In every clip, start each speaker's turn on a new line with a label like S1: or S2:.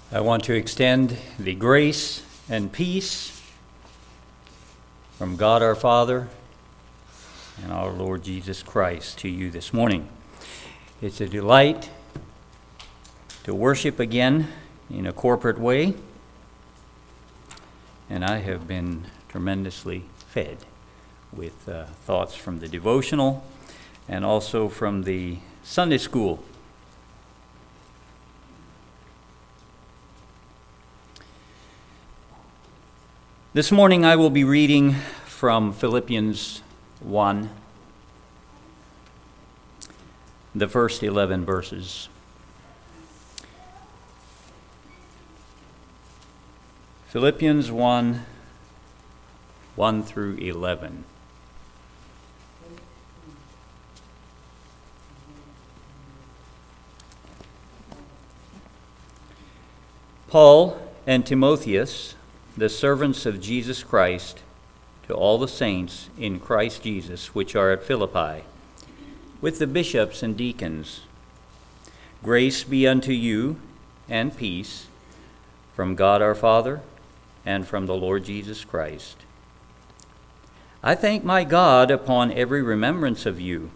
S1: I want to extend the grace and peace from God our Father and our Lord Jesus Christ to you this morning. It's a delight to worship again in a corporate way, and I have been tremendously fed with thoughts from the devotional and also from the Sunday school. This morning I will be reading from Philippians 1, the first 11 verses. Philippians 1, 1 through 11. Paul and Timotheus, the servants of Jesus Christ, to all the saints in Christ Jesus which are at Philippi, with the bishops and deacons. Grace be unto you and peace from God our Father and from the Lord Jesus Christ. I thank my God upon every remembrance of you,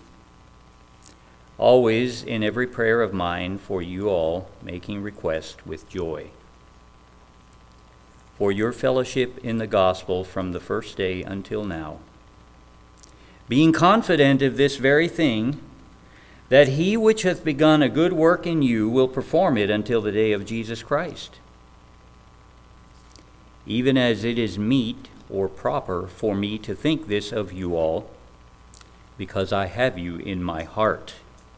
S1: always in every prayer of mine for you all, making request with joy, for your fellowship in the gospel from the first day until now, being confident of this very thing, that he which hath begun a good work in you will perform it until the day of Jesus Christ. Even as it is meet or proper for me to think this of you all, because I have you in my heart,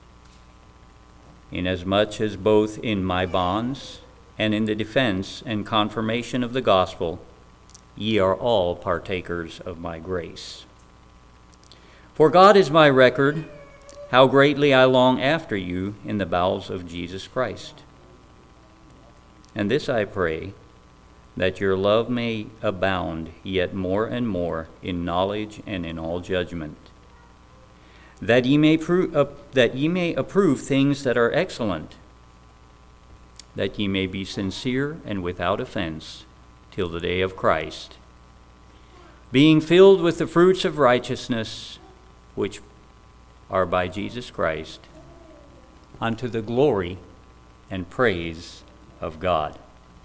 S1: inasmuch as both in my bonds and in the defense and confirmation of the gospel, ye are all partakers of my grace. For God is my record, how greatly I long after you in the bowels of Jesus Christ. And this I pray, that your love may abound yet more and more in knowledge and in all judgment, that ye may approve things that are excellent, that ye may be sincere and without offense till the day of Christ, being filled with the fruits of righteousness, which are by Jesus Christ, unto the glory and praise of God.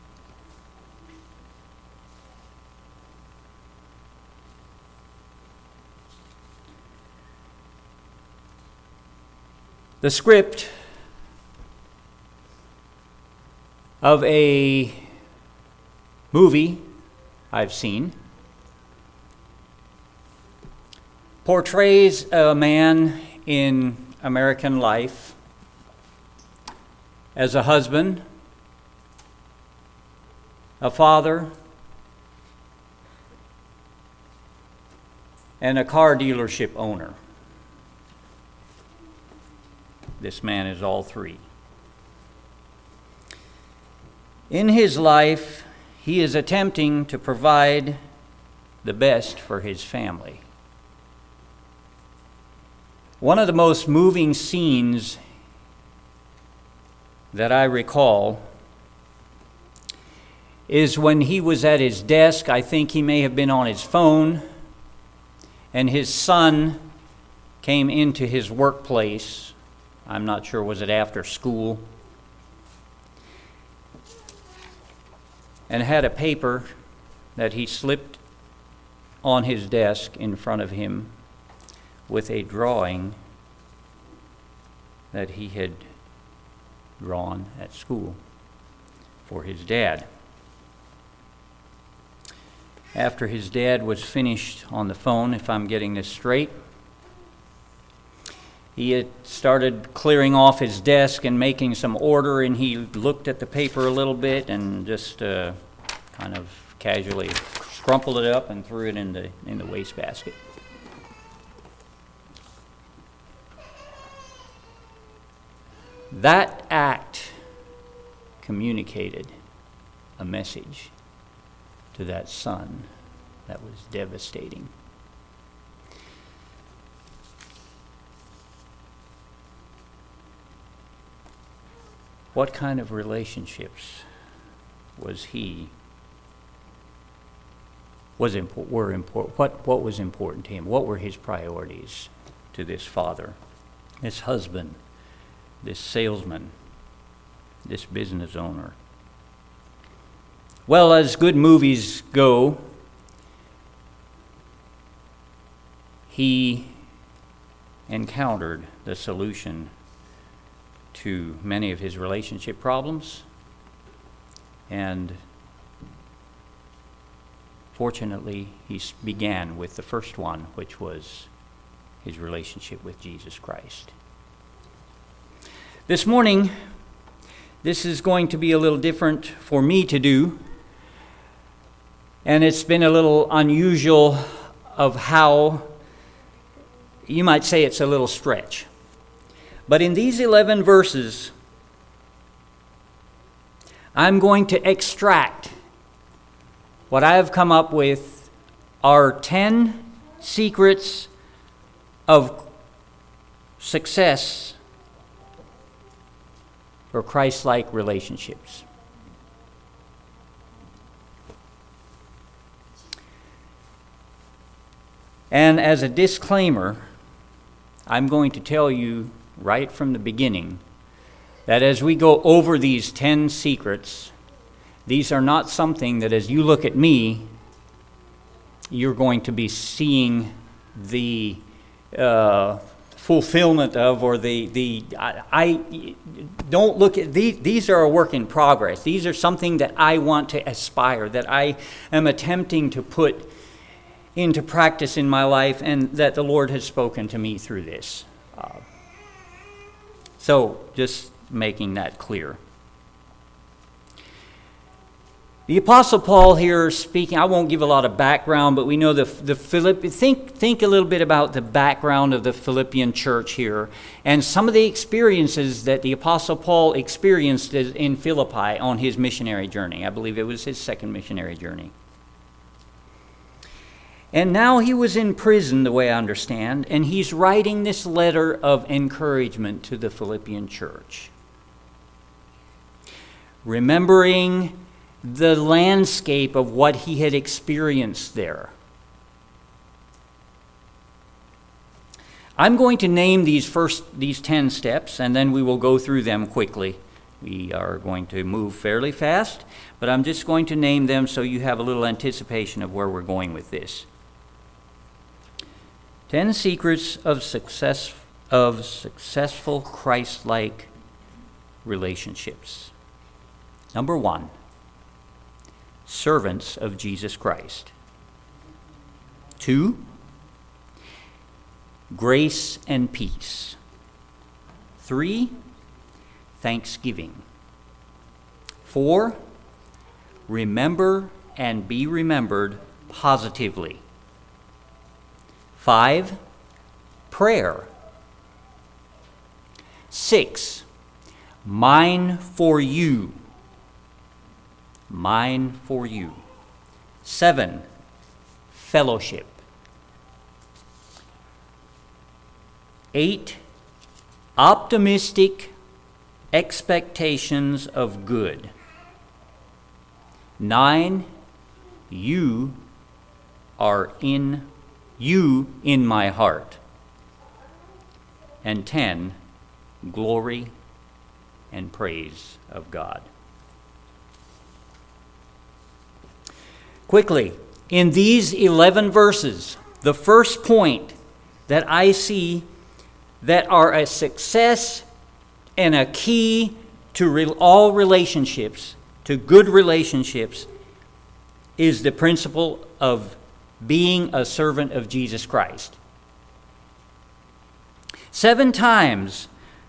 S1: The script of a movie I've seen portrays a man in American life as a husband, a father, and a car dealership owner. This man is all three. In his life, he is attempting to provide the best for his family. One of the most moving scenes that I recall is when he was at his desk. I think he may have been on his phone, and his son came into his workplace. I'm not sure, was it after school? And had a paper that he slipped on his desk in front of him with a drawing that he had drawn at school for his dad. After his dad was finished on the phone, if I'm getting this straight, he had started clearing off his desk and making some order, and he looked at the paper a little bit and just kind of casually crumpled it up and threw it in the wastebasket. That act communicated a message to that son that was devastating. What kind of relationships was he what was important to him? What were his priorities to this father, this husband, this salesman, this business owner? Well, as good movies go, he encountered the solution to many of his relationship problems, and fortunately, he began with the first one, which was his relationship with Jesus Christ. This morning, this is going to be a little different for me to do, and it's been a little unusual of how, you might say it's a little stretch. But in these 11 verses, I'm going to extract what I have come up with are 10 secrets of success for Christ-like relationships. And as a disclaimer, I'm going to tell you right from the beginning that as we go over these 10 secrets, these are not something that as you look at me, you're going to be seeing the fulfillment of, or I don't look at these are a work in progress. These are something that I want to aspire, that I am attempting to put into practice in my life, and that the Lord has spoken to me through this. So just making that clear. The Apostle Paul here speaking, I won't give a lot of background, but we know think a little bit about the background of the Philippian church here, and some of the experiences that the Apostle Paul experienced in Philippi on his missionary journey. I believe it was his second missionary journey. And now he was in prison, the way I understand, and he's writing this letter of encouragement to the Philippian church, remembering the landscape of what he had experienced there. I'm going to name these 10 steps, and then we will go through them quickly. We are going to move fairly fast, but I'm just going to name them so you have a little anticipation of where we're going with this. 10 secrets of successful Christ-like relationships. Number 1. Servants of Jesus Christ. 2, grace and peace. 3, thanksgiving. 4, remember and be remembered positively. 5, prayer. 6, mine for you. Mine for you. 7, fellowship. 8, optimistic expectations of good. 9, you in my heart. And 10, glory and praise of God. Quickly, in these 11 verses, the first point that I see that are a success and a key to all relationships, to good relationships, is the principle of being a servant of Jesus Christ. 7 times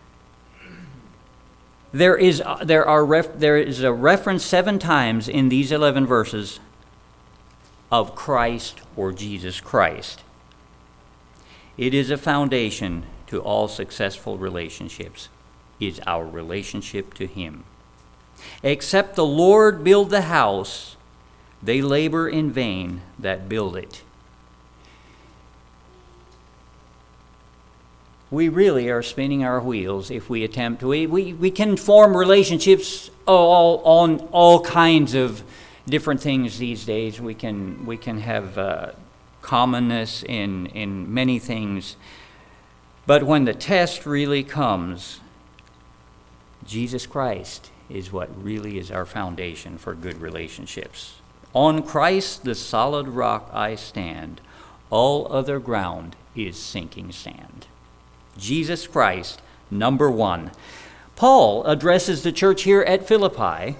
S1: there is a reference 7 times in these 11 verses of Christ or Jesus Christ. It is a foundation to all successful relationships, is our relationship to Him. Except the Lord build the house, they labor in vain that build it. We really are spinning our wheels if we attempt to. We can form relationships on all kinds of different things these days. We can have commonness in many things. But when the test really comes, Jesus Christ is what really is our foundation for good relationships. On Christ, the solid rock, I stand. All other ground is sinking sand. Jesus Christ, number one. Paul addresses the church here at Philippi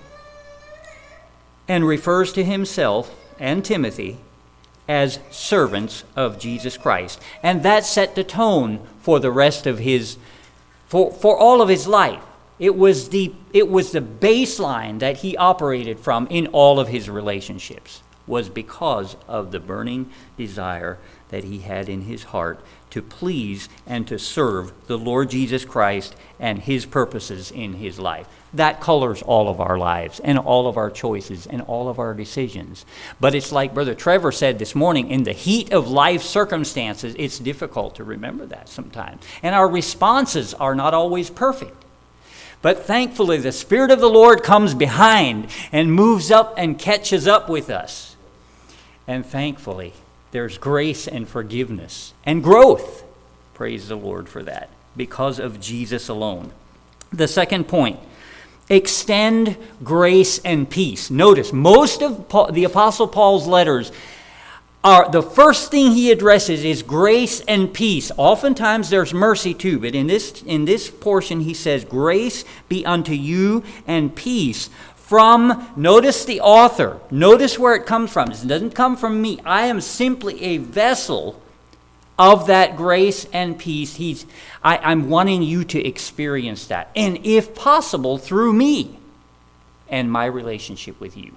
S1: and refers to himself and Timothy as servants of Jesus Christ. And that set the tone for the rest of for all of his life. It was the baseline that he operated from in all of his relationships, was because of the burning desire that he had in his heart to please and to serve the Lord Jesus Christ and his purposes in his life. That colors all of our lives and all of our choices and all of our decisions. But it's like Brother Trevor said this morning, in the heat of life circumstances, it's difficult to remember that sometimes. And our responses are not always perfect. But thankfully, the Spirit of the Lord comes behind and moves up and catches up with us. And thankfully, there's grace and forgiveness and growth. Praise the Lord for that, because of Jesus alone. The second point, extend grace and peace. Notice, most of the Apostle Paul's letters the first thing he addresses is grace and peace. Oftentimes there's mercy too, but in this portion he says, grace be unto you and peace from, notice the author, notice where it comes from. It doesn't come from me. I am simply a vessel of that grace and peace. I'm wanting you to experience that, and if possible, through me and my relationship with you.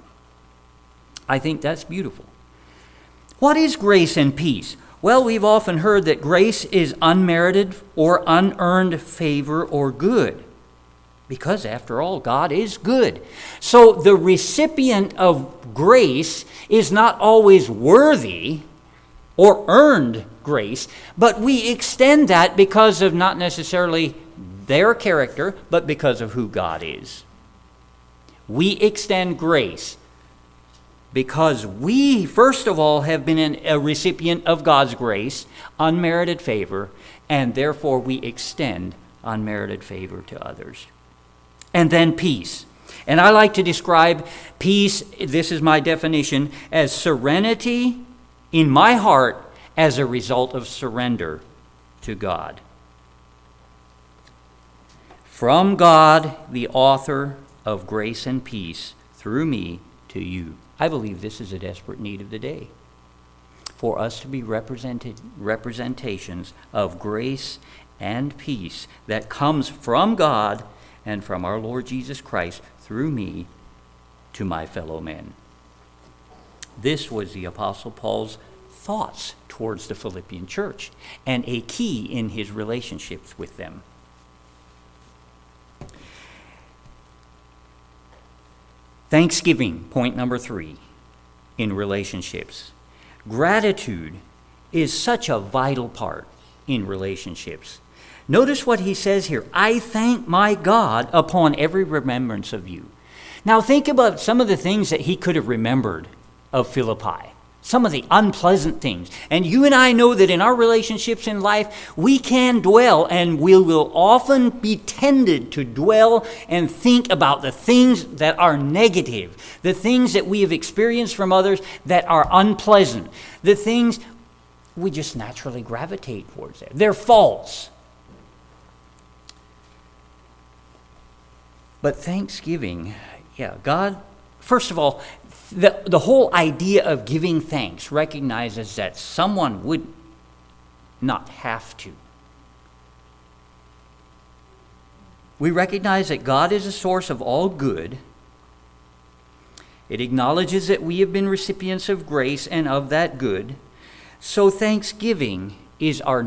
S1: I think that's beautiful. What is grace and peace? Well, we've often heard that grace is unmerited or unearned favor or good, because after all, God is good. So the recipient of grace is not always worthy or earned grace, but we extend that because of not necessarily their character, but because of who God is. We extend grace because we, first of all, have been a recipient of God's grace, unmerited favor, and therefore we extend unmerited favor to others. And then peace. And I like to describe peace, this is my definition, as serenity in my heart as a result of surrender to God. From God, the author of grace and peace, through me to you. I believe this is a desperate need of the day, for us to be representations of grace and peace that comes from God and from our Lord Jesus Christ through me to my fellow men. This was the Apostle Paul's thoughts towards the Philippian church, and a key in his relationships with them. Thanksgiving, point number 3, in relationships. Gratitude is such a vital part in relationships. Notice what he says here. I thank my God upon every remembrance of you. Now think about some of the things that he could have remembered of Philippi. Some of the unpleasant things. And you and I know that in our relationships in life, we can dwell, and we will often be tended to dwell and think about the things that are negative, the things that we have experienced from others that are unpleasant, the things we just naturally gravitate towards. They're faults. But Thanksgiving, God, first of all, the whole idea of giving thanks recognizes that someone would not have to. We recognize that God is a source of all good. It acknowledges that we have been recipients of grace and of that good. So thanksgiving is our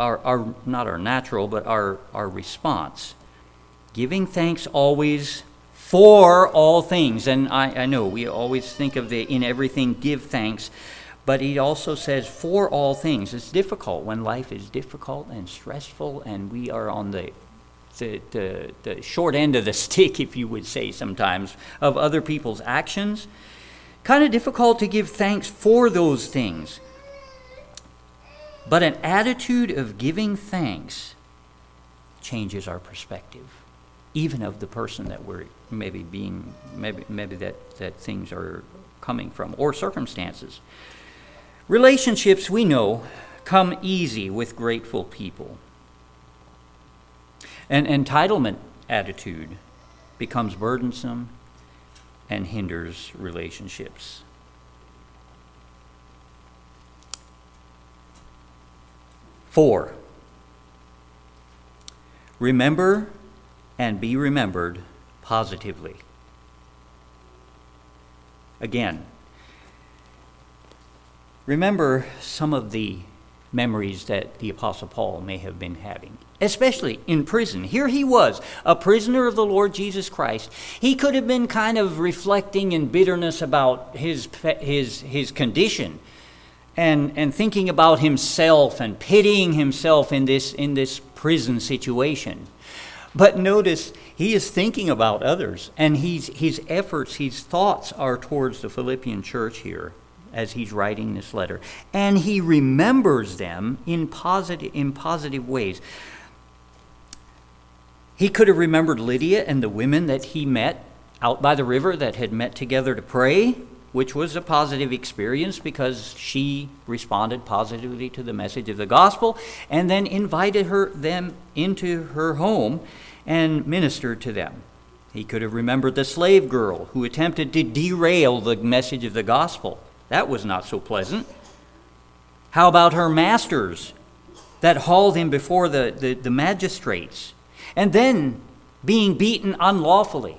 S1: response. Giving thanks always for all things. And I know we always think of in everything give thanks, but he also says for all things. It's difficult when life is difficult and stressful and we are on the the short end of the stick, if you would say sometimes, of other people's actions. Kind of difficult to give thanks for those things. But an attitude of giving thanks changes our perspective, even of the person that we're maybe that things are coming from, or circumstances. Relationships, we know, come easy with grateful people. An entitlement attitude becomes burdensome and hinders relationships. Four, remember and be remembered positively. Again, remember some of the memories that the Apostle Paul may have been having, especially in prison. Here he was, a prisoner of the Lord Jesus Christ. He could have been kind of reflecting in bitterness about his condition, and thinking about himself and pitying himself in this prison situation. But notice, he is thinking about others, and his efforts, his thoughts are towards the Philippian church here as he's writing this letter. And he remembers them in positive ways. He could have remembered Lydia and the women that he met out by the river that had met together to pray, which was a positive experience because she responded positively to the message of the gospel and then invited them into her home and ministered to them. He could have remembered the slave girl who attempted to derail the message of the gospel. That was not so pleasant. How about her masters that hauled him before the magistrates and then being beaten unlawfully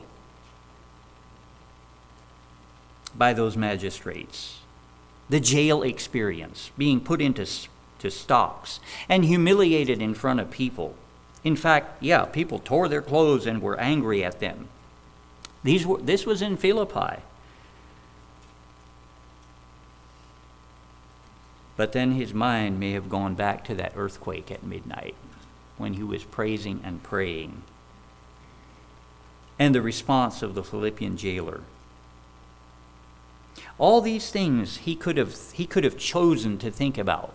S1: by those magistrates? The jail experience, being put into stocks and humiliated in front of people. In fact, people tore their clothes and were angry at them. This was in Philippi. But then his mind may have gone back to that earthquake at midnight when he was praising and praying, and the response of the Philippian jailer. All these things he could have chosen to think about.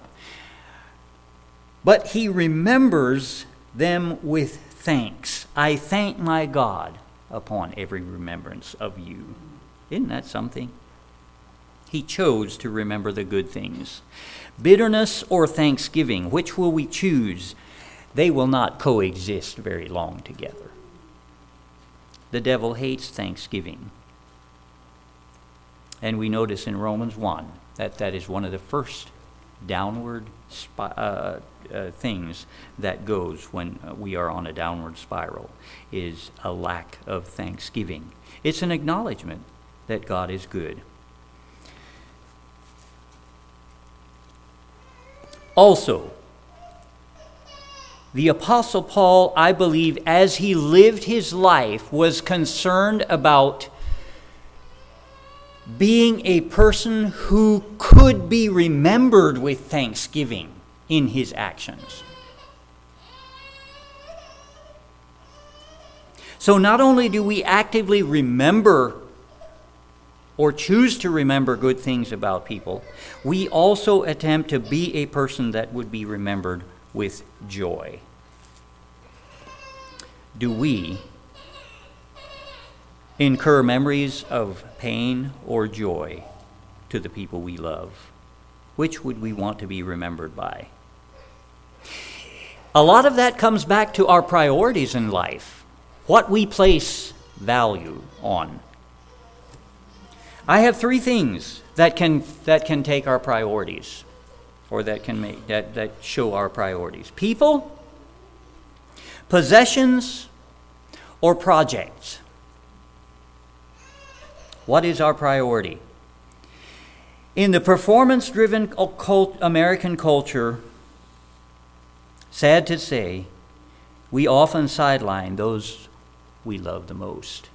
S1: But he remembers them with thanks. I thank my God upon every remembrance of you. Isn't that something? He chose to remember the good things. Bitterness or thanksgiving, which will we choose? They will not coexist very long together. The devil hates thanksgiving. And we notice in Romans 1 that is one of the first downward things that goes when we are on a downward spiral, is a lack of thanksgiving. It's an acknowledgement that God is good. Also, the Apostle Paul, I believe, as he lived his life, was concerned about being a person who could be remembered with thanksgiving in his actions. So not only do we actively remember or choose to remember good things about people, we also attempt to be a person that would be remembered with joy. Do we incur memories of pain or joy to the people we love? Which would we want to be remembered by? A lot of that comes back to our priorities in life, what we place value on. I have three things that can take our priorities, or that show our priorities: people, possessions, or projects. What is our priority? In the performance-driven American culture, sad to say, we often sideline those we love the most.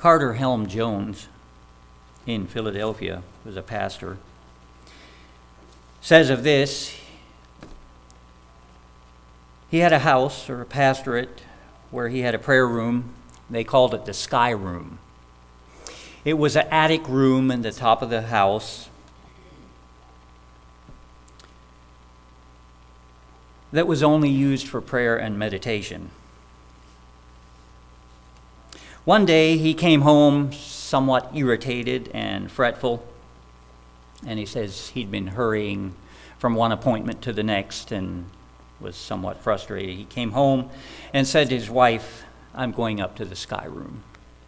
S1: Carter Helm Jones in Philadelphia, was a pastor, says of this, he had a house or a pastorate where he had a prayer room. They called it the Sky Room. It was an attic room in the top of the house that was only used for prayer and meditation. One day he came home somewhat irritated and fretful, and he says he'd been hurrying from one appointment to the next and was somewhat frustrated. He came home and said to his wife, "I'm going up to the Sky Room.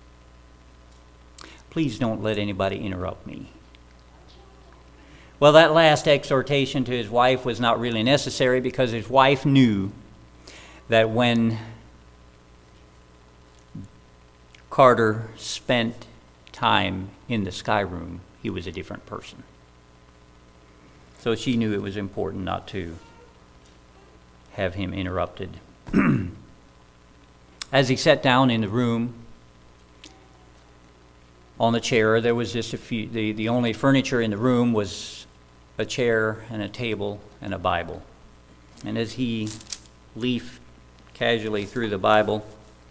S1: Please don't let anybody interrupt me." Well, that last exhortation to his wife was not really necessary, because his wife knew that when Carter spent time in the Sky Room, he was a different person. So she knew it was important not to have him interrupted. As he sat down in the room, on the chair, there was just the only furniture in the room was a chair and a table and a Bible. And as he leafed casually through the Bible,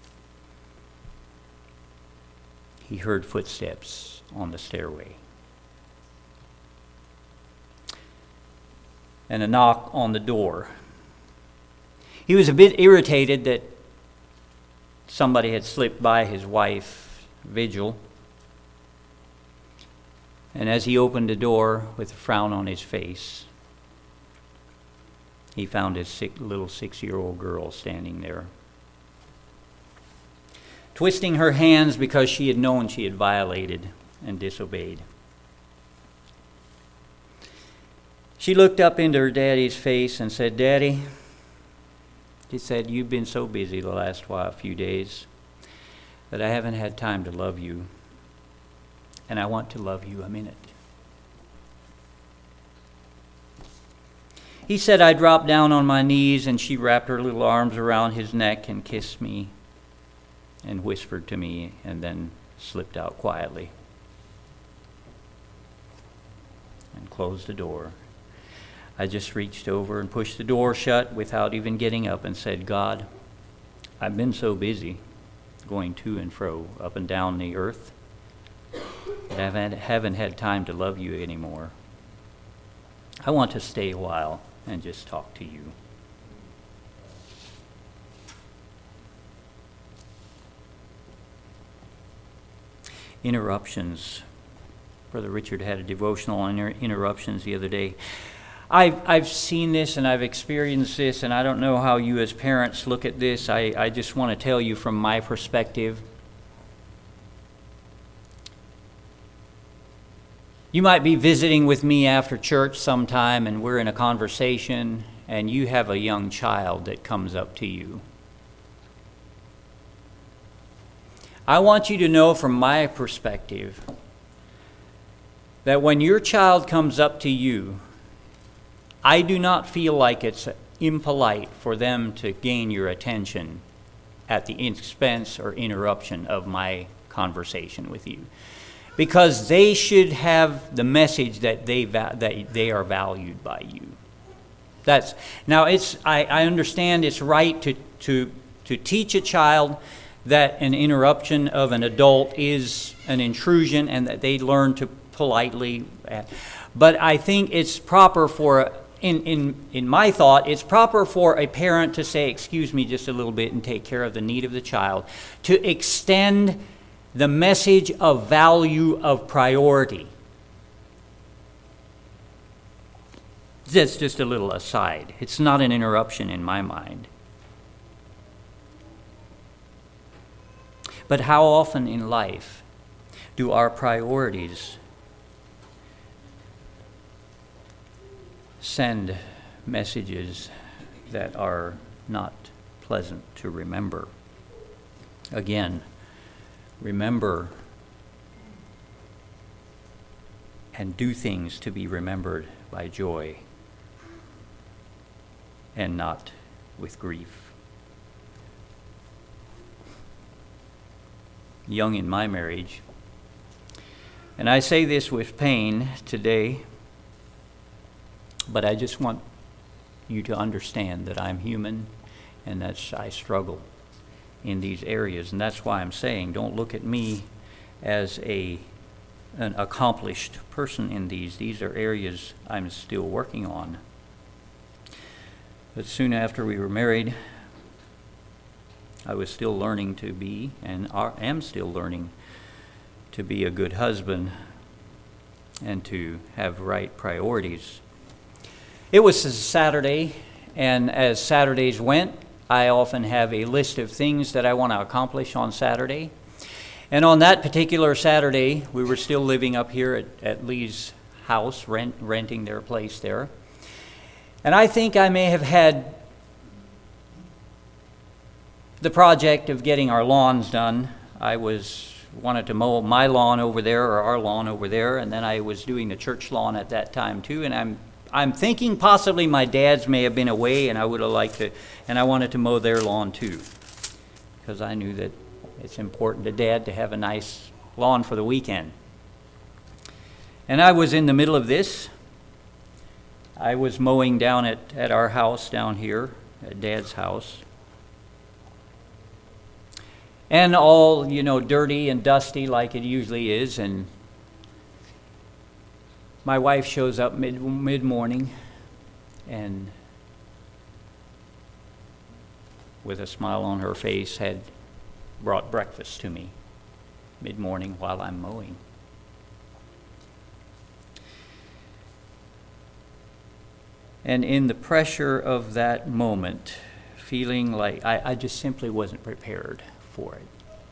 S1: he heard footsteps on the stairway and a knock on the door. He was a bit irritated that somebody had slipped by his wife's vigil. And as he opened the door with a frown on his face, he found his little 6-year-old girl standing there, twisting her hands because she had known she had violated and disobeyed. She looked up into her daddy's face and said, "Daddy," she said, "you've been so busy the last few days that I haven't had time to love you. And I want to love you a minute." He said, "I dropped down on my knees, and she wrapped her little arms around his neck and kissed me and whispered to me, and then slipped out quietly and closed the door. I just reached over and pushed the door shut without even getting up and said, 'God, I've been so busy going to and fro, up and down the earth, that I haven't had time to love you anymore. I want to stay a while and just talk to you.'" Interruptions. Brother Richard had a devotional on interruptions the other day. I've seen this and I've experienced this, and I don't know how you as parents look at this. I just want to tell you from my perspective. You might be visiting with me after church sometime, and we're in a conversation, and you have a young child that comes up to you. I want you to know from my perspective that when your child comes up to you, I do not feel like it's impolite for them to gain your attention at the expense or interruption of my conversation with you, because they should have the message that they are valued by you. I understand it's right to teach a child that an interruption of an adult is an intrusion and that they learn to politely. But I think it's proper for, in my thought, it's proper for a parent to say, "Excuse me just a little bit," and take care of the need of the child, to extend the message of value, of priority. That's just a little aside. It's not an interruption in my mind. But how often in life do our priorities send messages that are not pleasant to remember? Again, remember and do things to be remembered by joy and not with grief. young in my marriage. And I say this with pain today, but I just want you to understand that I'm human and that I struggle in these areas. And that's why I'm saying, don't look at me as an accomplished person in these. These are areas I'm still working on. But soon after we were married, I was still learning to be, and am still learning to be a good husband and to have right priorities. It was a Saturday, and as Saturdays went, I often have a list of things that I want to accomplish on Saturday. And on that particular Saturday, we were still living up here at Lee's house, renting their place there. And I think I may have had the project of getting our lawns done. I wanted to mow my lawn over there, or our lawn over there, and then I was doing the church lawn at that time too. And I'm thinking possibly my dad's may have been away, and I would have liked to, and I wanted to mow their lawn too, because I knew that it's important to Dad to have a nice lawn for the weekend. And I was in the middle of this. I was mowing down at our house down here, at Dad's house. And all, dirty and dusty like it usually is. And my wife shows up mid-morning and with a smile on her face had brought breakfast to me mid-morning while I'm mowing. And in the pressure of that moment, feeling like I just simply wasn't prepared for it.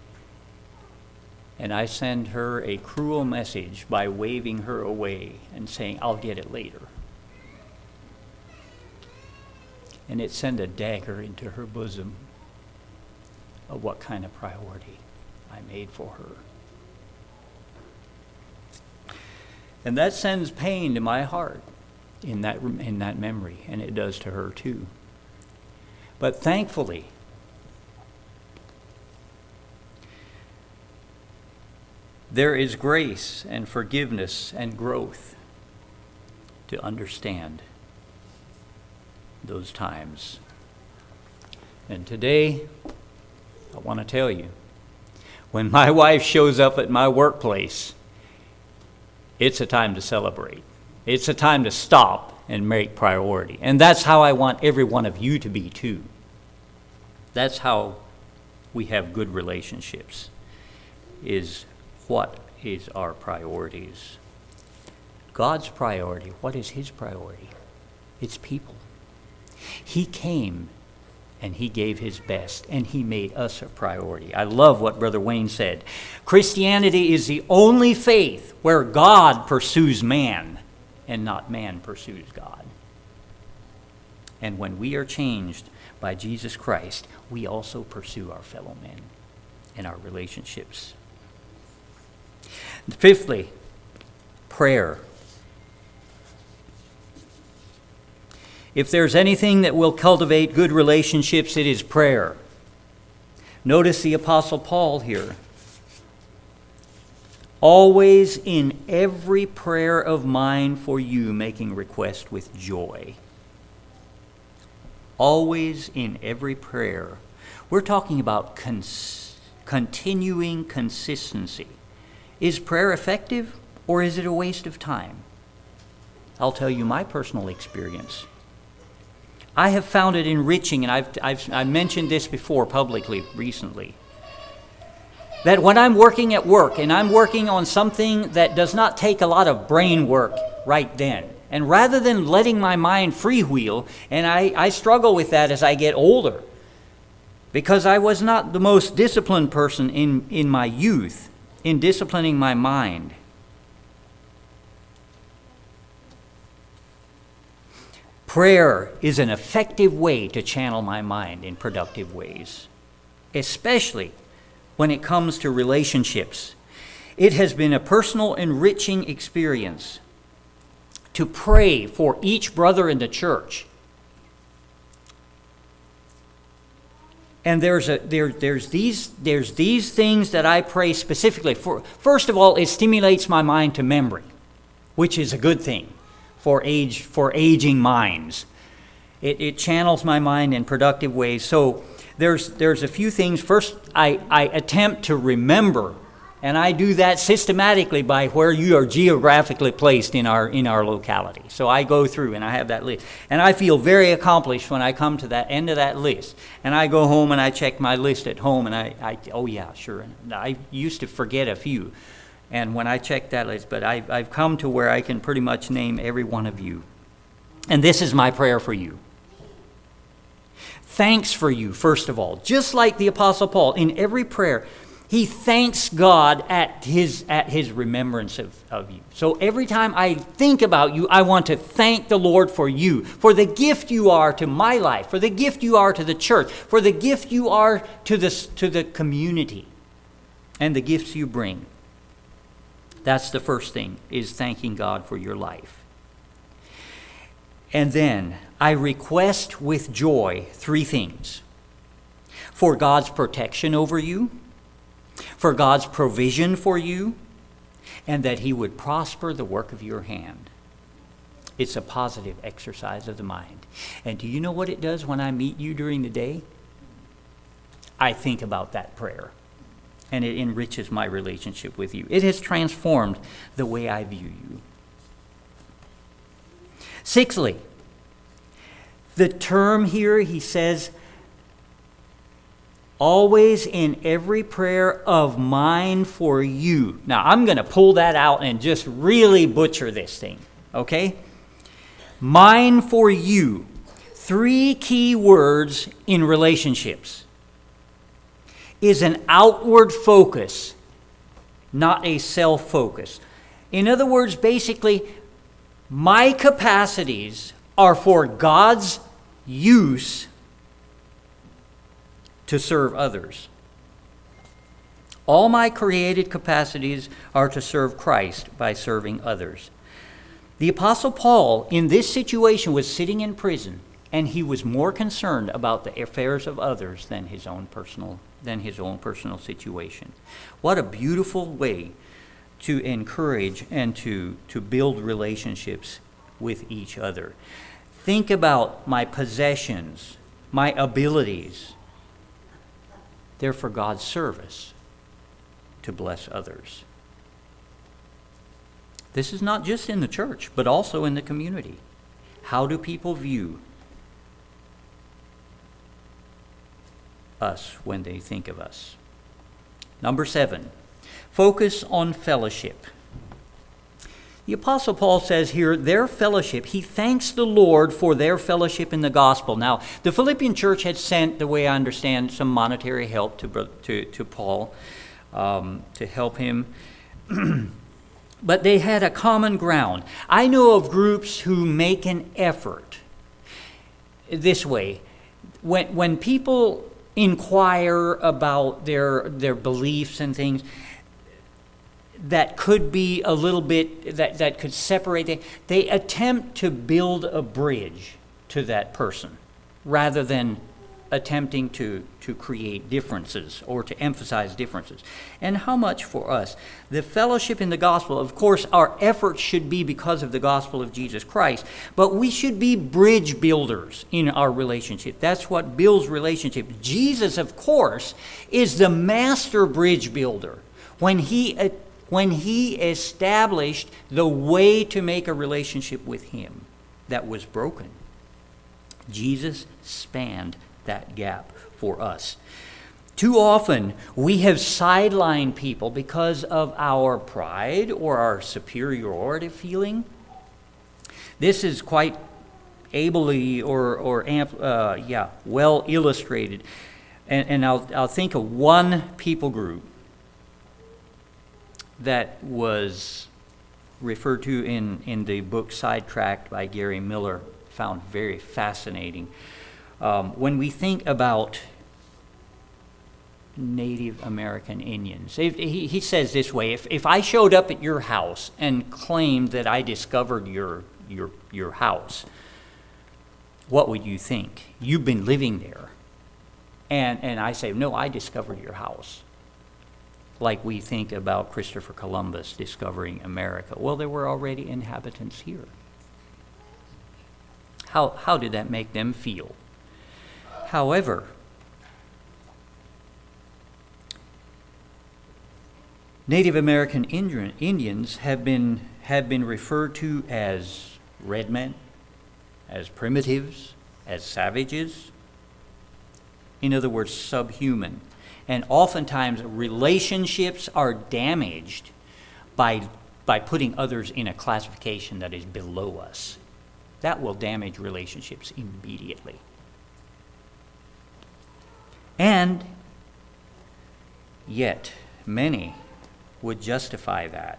S1: And I send her a cruel message by waving her away and saying, "I'll get it later." And it sent a dagger into her bosom of what kind of priority I made for her. And that sends pain to my heart in that memory, and it does to her too. But thankfully, there is grace and forgiveness and growth to understand those times. And today, I want to tell you, when my wife shows up at my workplace, it's a time to celebrate. It's a time to stop and make priority. And that's how I want every one of you to be too. That's how we have good relationships, is what is our priorities. God's priority, what is his priority? It's people. He came and he gave his best, and he made us a priority. I love what Brother Wayne said. Christianity is the only faith where God pursues man and not man pursues God. And when we are changed by Jesus Christ, we also pursue our fellow men and our relationships. Fifthly, prayer. If there's anything that will cultivate good relationships, it is prayer. Notice the Apostle Paul here. Always in every prayer of mine for you, making request with joy. Always in every prayer. We're talking about continuing consistency. Is prayer effective, or is it a waste of time? I'll tell you my personal experience. I have found it enriching, and I've mentioned this before publicly recently, that when I'm working at work and I'm working on something that does not take a lot of brain work right then, and rather than letting my mind freewheel, and I struggle with that as I get older, because I was not the most disciplined person in my youth, in disciplining my mind. Prayer is an effective way to channel my mind in productive ways, especially when it comes to relationships. It has been a personal, enriching experience to pray for each brother in the church, And there's these things that I pray specifically for. First of all, it stimulates my mind to memory, which is a good thing for aging minds. It channels my mind in productive ways. So there's a few things. First, I attempt to remember, and I do that systematically by where you are geographically placed in our locality. So I go through and I have that list. And I feel very accomplished when I come to that end of that list. And I go home and I check my list at home, and I oh yeah, sure. And I used to forget a few. And when I check that list, but I've come to where I can pretty much name every one of you. And this is my prayer for you. Thanks for you, first of all. Just like the Apostle Paul, in every prayer, he thanks God at his remembrance of you. So every time I think about you, I want to thank the Lord for you, for the gift you are to my life, for the gift you are to the church, for the gift you are to the community, and the gifts you bring. That's the first thing, is thanking God for your life. And then I request with joy 3 things: for God's protection over you, for God's provision for you, and that he would prosper the work of your hand. It's a positive exercise of the mind. And do you know what it does when I meet you during the day? I think about that prayer, and it enriches my relationship with you. It has transformed the way I view you. Sixthly, the term here, he says, always in every prayer of mine for you. Now, I'm going to pull that out and just really butcher this thing, okay? Mine for you. 3 key words in relationships. Is an outward focus, not a self-focus. In other words, basically, my capacities are for God's use to serve others. All my created capacities are to serve Christ by serving others. The Apostle Paul, in this situation, was sitting in prison, and he was more concerned about the affairs of others than his own personal situation. What a beautiful way to encourage and to build relationships with each other. Think about my possessions, my abilities. They're for God's service, to bless others. This is not just in the church, but also in the community. How do people view us when they think of us? Number 7, focus on fellowship. The Apostle Paul says here, their fellowship, he thanks the Lord for their fellowship in the gospel. Now, the Philippian church had sent, the way I understand, some monetary help to Paul to help him. But they had a common ground. I know of groups who make an effort this way. When people inquire about their beliefs and things that could be a little bit, that could separate them, they attempt to build a bridge to that person rather than attempting to create differences or to emphasize differences. And how much for us? The fellowship in the gospel, of course, our efforts should be because of the gospel of Jesus Christ, but we should be bridge builders in our relationship. That's what builds relationship. Jesus, of course, is the master bridge builder. When he established the way to make a relationship with him that was broken, Jesus spanned that gap for us. Too often, we have sidelined people because of our pride or our superiority feeling. This is quite ably well illustrated. And I'll think of one people group that was referred to in the book Sidetracked by Gary Miller, found very fascinating. When we think about Native American Indians, he says this way: if I showed up at your house and claimed that I discovered your house, what would you think? You've been living there. And I say, no, I discovered your house. Like we think about Christopher Columbus discovering America. Well, there were already inhabitants here. How did that make them feel? However, Native American Indians have been referred to as red men, as primitives, as savages. In other words, subhuman. And oftentimes relationships are damaged by putting others in a classification that is below us. That will damage relationships immediately. And yet, many would justify that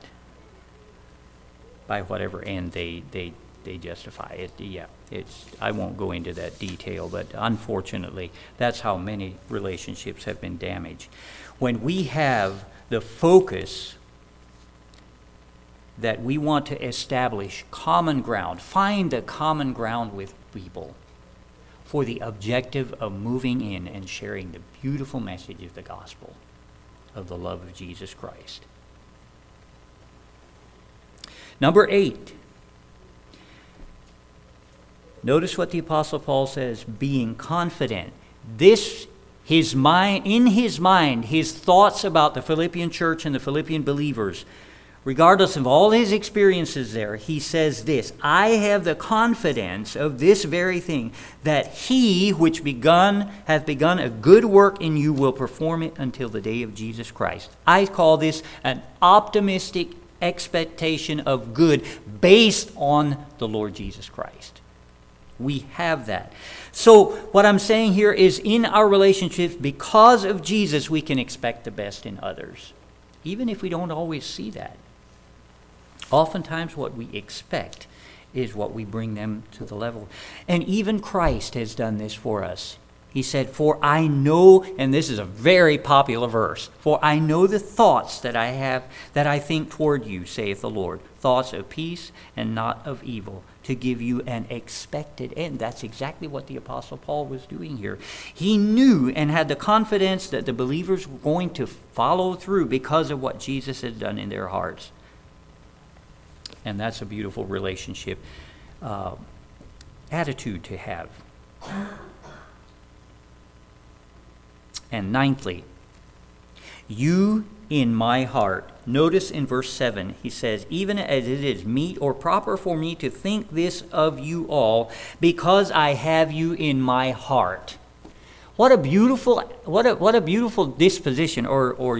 S1: by whatever end they justify it. Yeah, I won't go into that detail, but unfortunately, that's how many relationships have been damaged. When we have the focus that we want to establish common ground, find the common ground with people for the objective of moving in and sharing the beautiful message of the gospel of the love of Jesus Christ. Number 8. Notice what the Apostle Paul says, being confident. In his mind, his thoughts about the Philippian church and the Philippian believers, regardless of all his experiences there, he says this, I have the confidence of this very thing, that he which hath begun a good work in you will perform it until the day of Jesus Christ. I call this an optimistic expectation of good based on the Lord Jesus Christ. We have that. So what I'm saying here is in our relationships, because of Jesus, we can expect the best in others, even if we don't always see that. Oftentimes what we expect is what we bring them to the level. And even Christ has done this for us. He said, for I know, and this is a very popular verse, for I know the thoughts that I have, that I think toward you, saith the Lord, thoughts of peace and not of evil, to give you an expected end. That's exactly what the Apostle Paul was doing here. He knew and had the confidence that the believers were going to follow through because of what Jesus had done in their hearts. And that's a beautiful relationship attitude to have. And ninthly, you in my heart. Notice in verse 7, he says, even as it is meet or proper for me to think this of you all, because I have you in my heart. What a beautiful disposition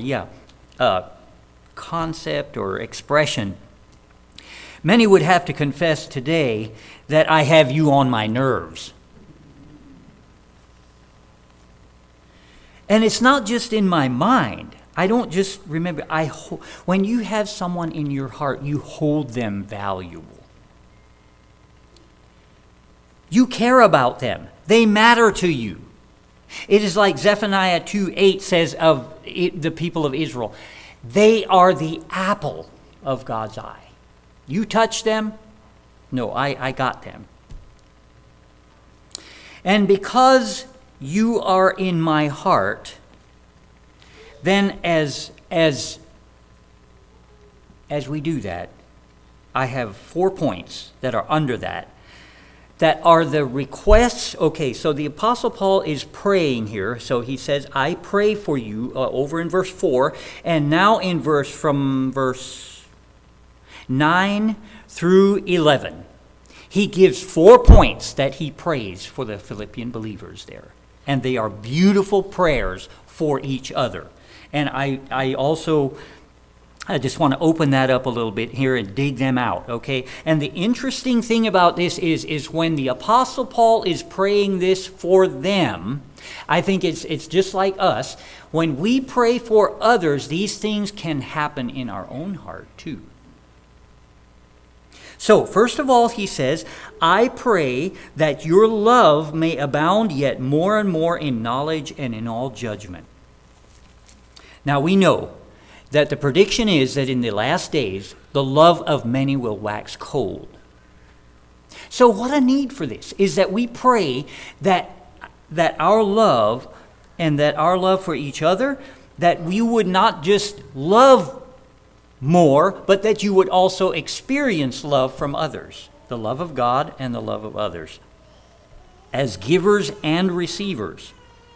S1: concept or expression. Many would have to confess today that I have you on my nerves. And it's not just in my mind. I don't just remember. When you have someone in your heart, you hold them valuable. You care about them. They matter to you. It is like Zephaniah 2:8 says of the people of Israel, they are the apple of God's eye. You touch them? No, I got them. And because you are in my heart, then as we do that, I have 4 points that are under that are the requests. Okay, so the Apostle Paul is praying here. So he says, I pray for you over in verse 4. And now from verse 9 through 11, he gives 4 points that he prays for the Philippian believers there. And they are beautiful prayers for each other. And I just want to open that up a little bit here and dig them out, okay? And the interesting thing about this is when the Apostle Paul is praying this for them, I think it's just like us. When we pray for others, these things can happen in our own heart too. So, first of all, he says, I pray that your love may abound yet more and more in knowledge and in all judgment. Now, we know that the prediction is that in the last days, the love of many will wax cold. So what a need for this is that we pray that our love and that our love for each other, that we would not just love more, but that you would also experience love from others, the love of God and the love of others, as givers and receivers,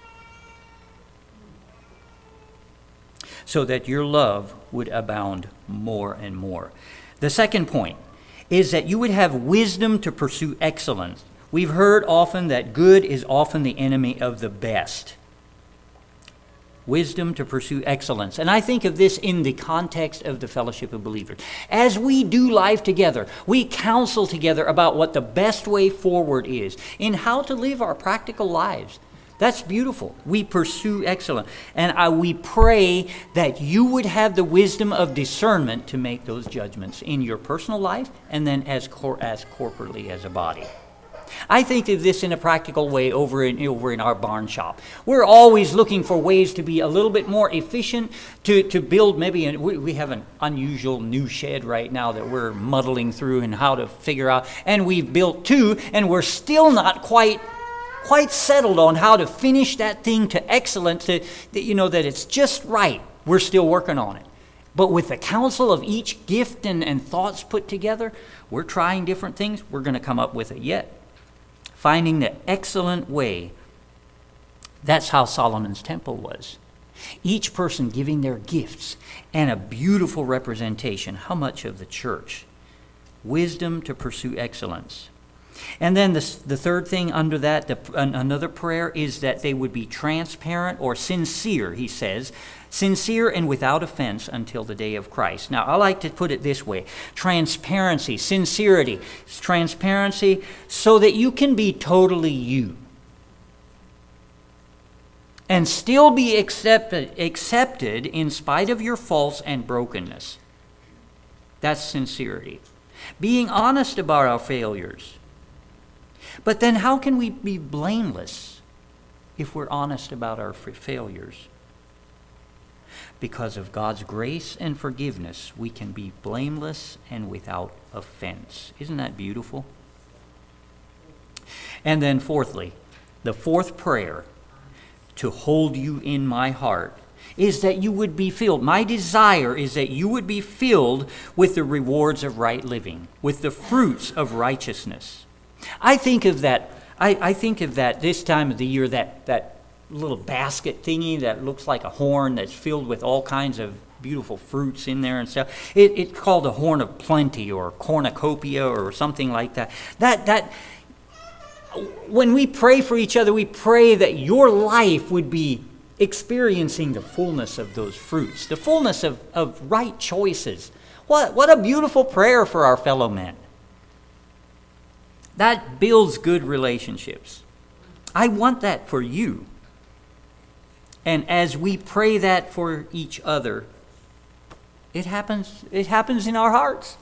S1: so that your love would abound more and more. The second point is that you would have wisdom to pursue excellence. We've heard often that good is often the enemy of the best. Wisdom to pursue excellence. And I think of this in the context of the fellowship of believers. As we do life together, we counsel together about what the best way forward is in how to live our practical lives. That's beautiful. We pursue excellence. And we pray that you would have the wisdom of discernment to make those judgments in your personal life and then as corporately as a body. I think of this in a practical way over in our barn shop. We're always looking for ways to be a little bit more efficient, to build maybe, we have an unusual new shed right now that we're muddling through and how to figure out, and we've built 2, and we're still not quite settled on how to finish that thing to excellence, that it's just right. We're still working on it. But with the counsel of each gift and thoughts put together, we're trying different things. We're going to come up with it yet. Finding the excellent way. That's how Solomon's temple was. Each person giving their gifts and a beautiful representation. How much of the church? Wisdom to pursue excellence. And then the third thing under that, another prayer, is that they would be transparent or sincere, he says. Sincere and without offense until the day of Christ. Now, I like to put it this way. Transparency, sincerity, transparency so that you can be totally you. And still be accepted in spite of your faults and brokenness. That's sincerity. Being honest about our failures. But then how can we be blameless if we're honest about our failures? Because of God's grace and forgiveness, we can be blameless and without offense. Isn't that beautiful? And then fourthly, the fourth prayer, to hold you in my heart, is that you would be filled. My desire is that you would be filled with the rewards of right living, with the fruits of righteousness. I think of that this time of the year, that little basket thingy that looks like a horn that's filled with all kinds of beautiful fruits in there and stuff. It's called a horn of plenty or cornucopia or something like that. That when we pray for each other, we pray that your life would be experiencing the fullness of those fruits, the fullness of right choices. What a beautiful prayer for our fellow men. That builds good relationships. I want that for you. And as we pray that for each other, it happens in our hearts.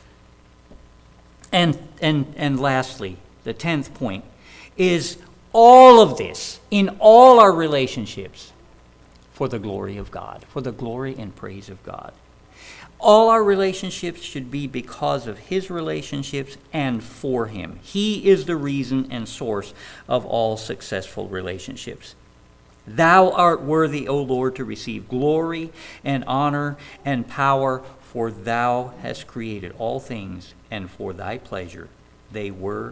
S1: And lastly, the 10th point is all of this in all our relationships for the glory of God, for the glory and praise of God. All our relationships should be because of his relationships and for him. He is the reason and source of all successful relationships. Thou art worthy, O Lord, to receive glory and honor and power, for thou hast created all things, and for thy pleasure they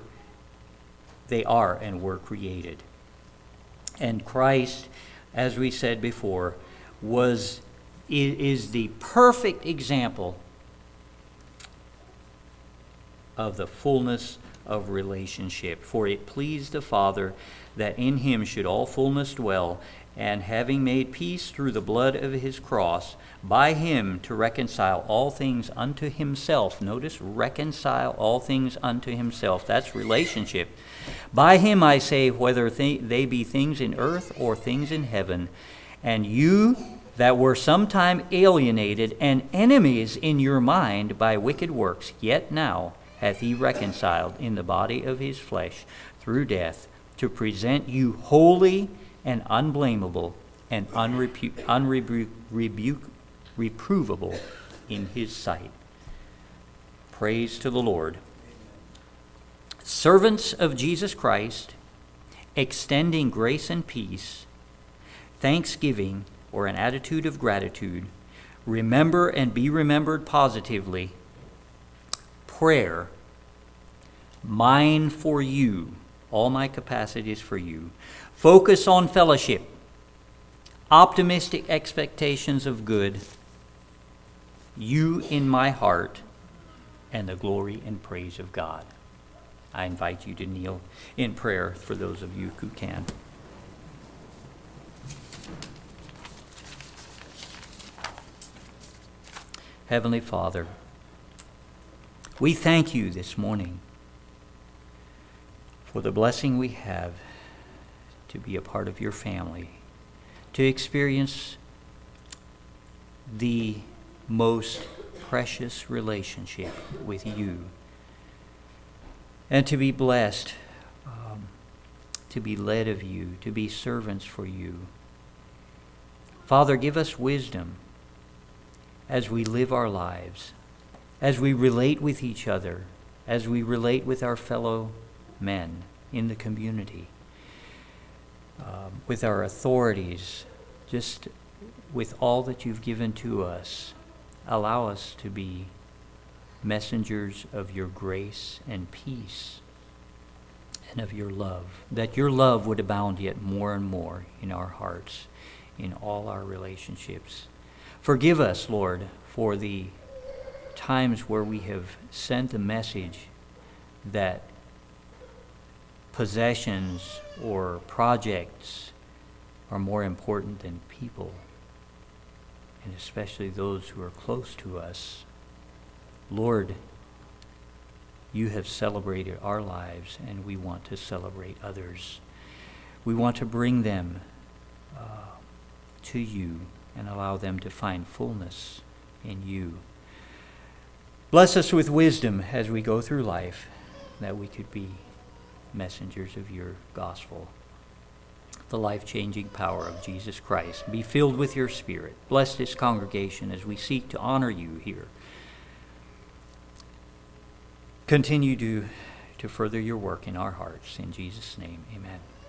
S1: are and were created. And Christ, as we said before, is the perfect example of the fullness of relationship. For it pleased the Father that in him should all fullness dwell, and having made peace through the blood of his cross, by him to reconcile all things unto himself. Notice, reconcile all things unto himself. That's relationship. By him, I say, whether they be things in earth or things in heaven, and you that were sometime alienated and enemies in your mind by wicked works, yet now hath he reconciled in the body of his flesh through death, to present you holy and unblameable and reprovable in his sight. Praise to the Lord. Servants of Jesus Christ, extending grace and peace thanksgiving or an attitude of gratitude, remember and be remembered positively, prayer, mine for you, all my capacities for you, focus on fellowship, optimistic expectations of good, you in my heart, and the glory and praise of God. I invite you to kneel in prayer for those of you who can. Heavenly Father, we thank you this morning for the blessing we have to be a part of your family, to experience the most precious relationship with you, and to be blessed, to be led of you, to be servants for you. Father, give us wisdom as we live our lives, as we relate with each other, as we relate with our fellow men in the community, with our authorities, just with all that you've given to us. Allow us to be messengers of your grace and peace and of your love, that your love would abound yet more and more in our hearts, in all our relationships. Forgive us, Lord, for the times where we have sent a message that possessions or projects are more important than people, and especially those who are close to us. Lord, you have celebrated our lives, and we want to celebrate others. We want to bring them to you and allow them to find fullness in you. Bless us with wisdom as we go through life, that we could be messengers of your gospel, the life-changing power of Jesus Christ. Be filled with your Spirit. Bless this congregation as we seek to honor you here. Continue to further your work in our hearts. In Jesus' name, amen.